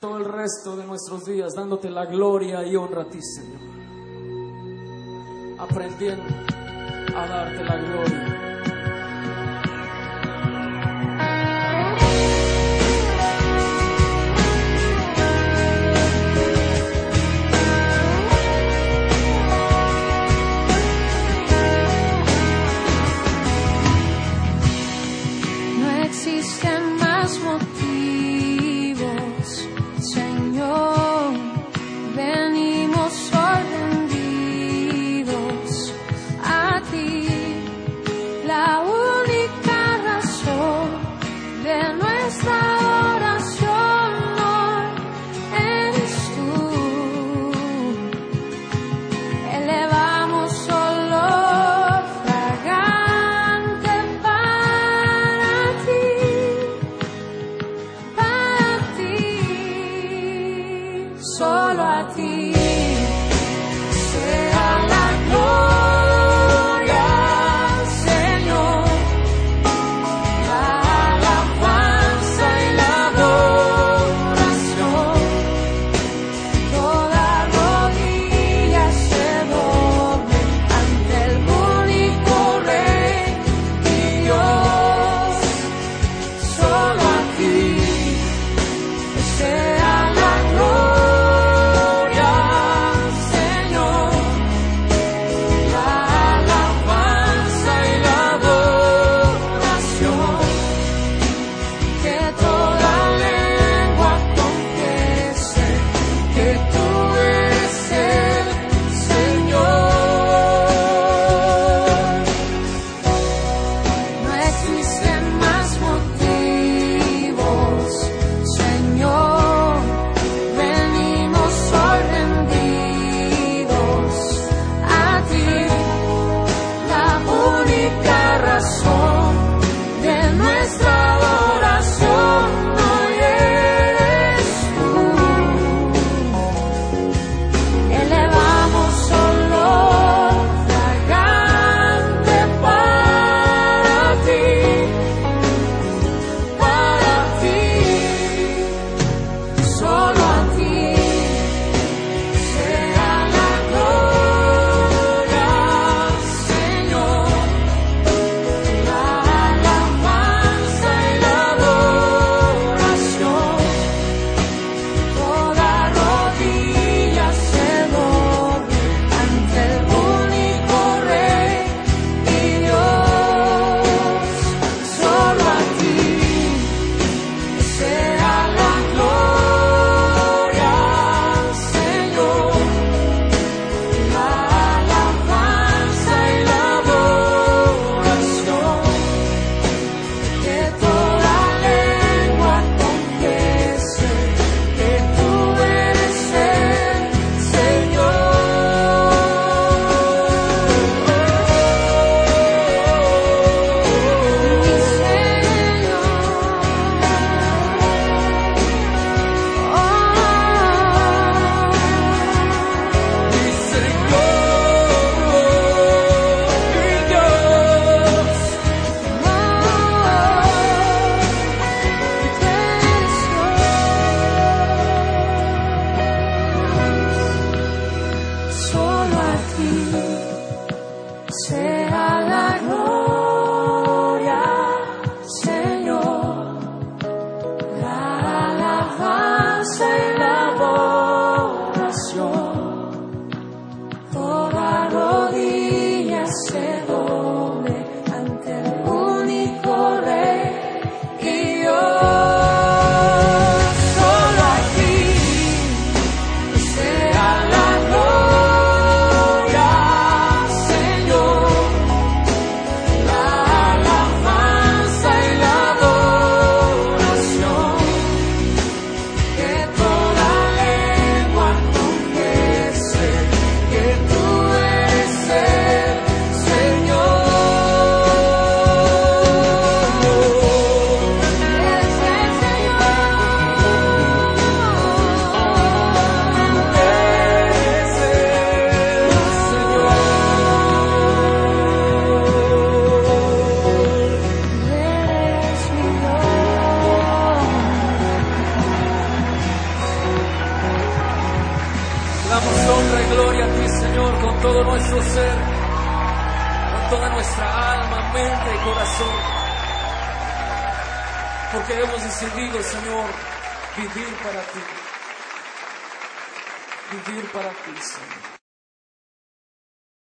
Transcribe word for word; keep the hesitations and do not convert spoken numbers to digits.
todo el resto de nuestros días dándote la gloria y honra a ti, Señor, aprendiendo a darte la gloria. No existen más motivos, Señor, venimos sorprendidos a ti, la única razón de nuestra oración hoy eres tú. Elevamos solo fragante para ti, para ti, solo a ti. Sea la gloria, Señor, la alabanza y la adoración. Toda rodilla se doble ante el único Rey y Dios. Solo a ti sea la gloria, damos honra y gloria a ti, Señor, con todo nuestro ser, con toda nuestra alma, mente y corazón. Porque hemos decidido, Señor, vivir para ti. Vivir para ti, Señor.